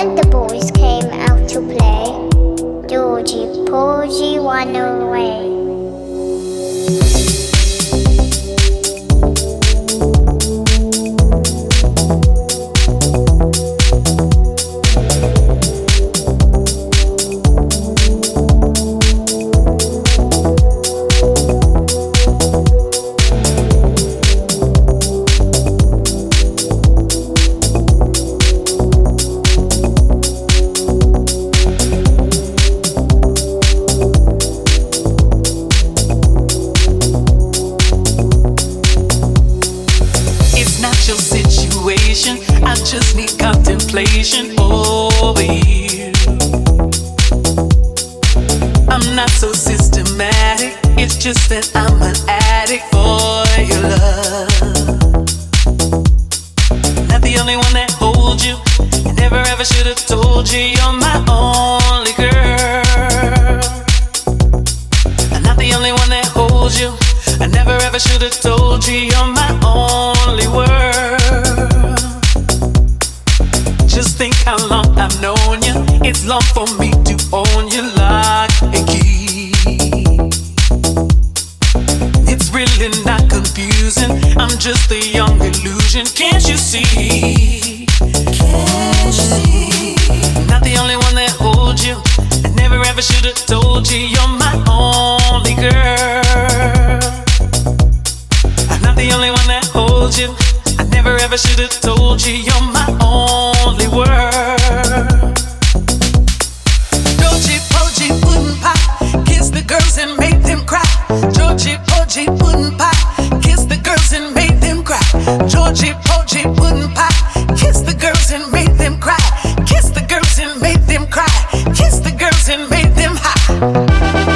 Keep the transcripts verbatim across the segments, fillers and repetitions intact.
and the boys came out to play. Georgie Porgy won away. I just need contemplation over you. I'm not so systematic, it's just that I'm an addict for your love. Not the only one that holds you, I never ever should have told you you're my only girl. I'm not the only one that holds you, I never ever should have told you you're my only world. Just think how long I've known you. It's long for me to own you lock and key. It's really not confusing, I'm just a young illusion. Can't you see? Can't you see? Not the only one that holds you, I never ever should have told you you're my only girl. I'm not the only one that holds you, I never ever should have told you you're my only world. Georgie Porgy pudding pie, kiss the girls and make them cry. Georgie Porgy pudding pie, kiss the girls and make them cry. Georgie Porgy pudding pie, kiss the girls and make them cry. Kiss the girls and make them cry. Kiss the girls and make them high.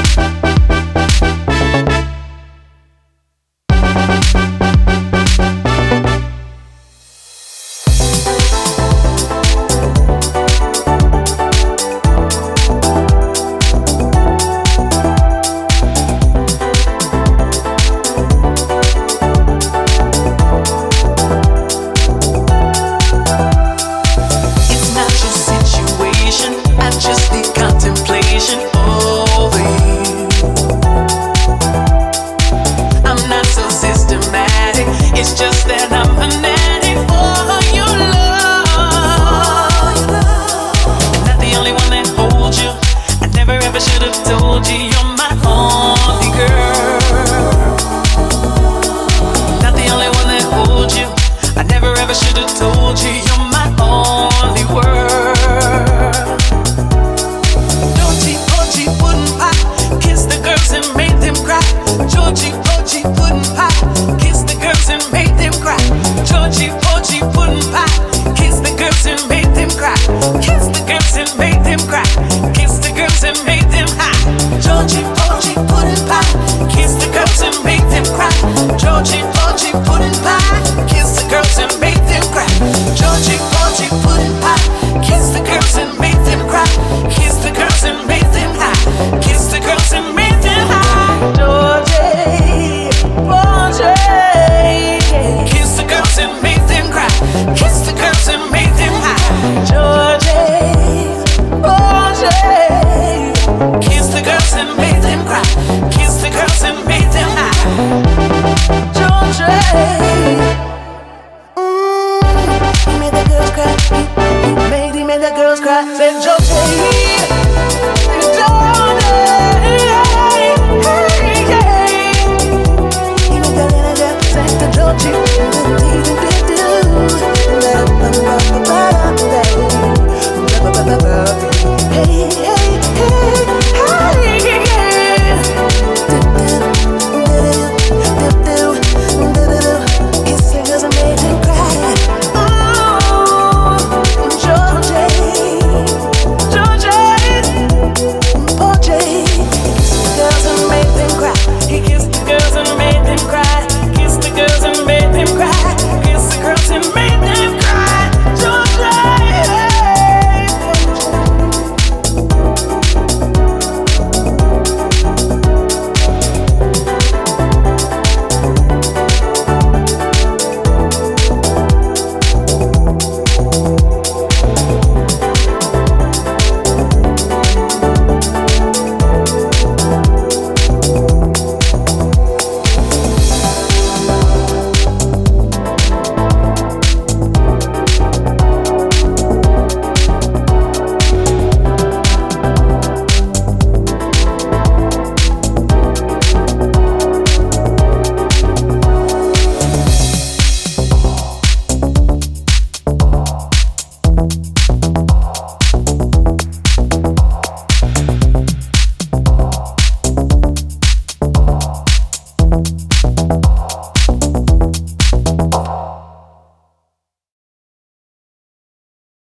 Made the girls cry, said Georgie.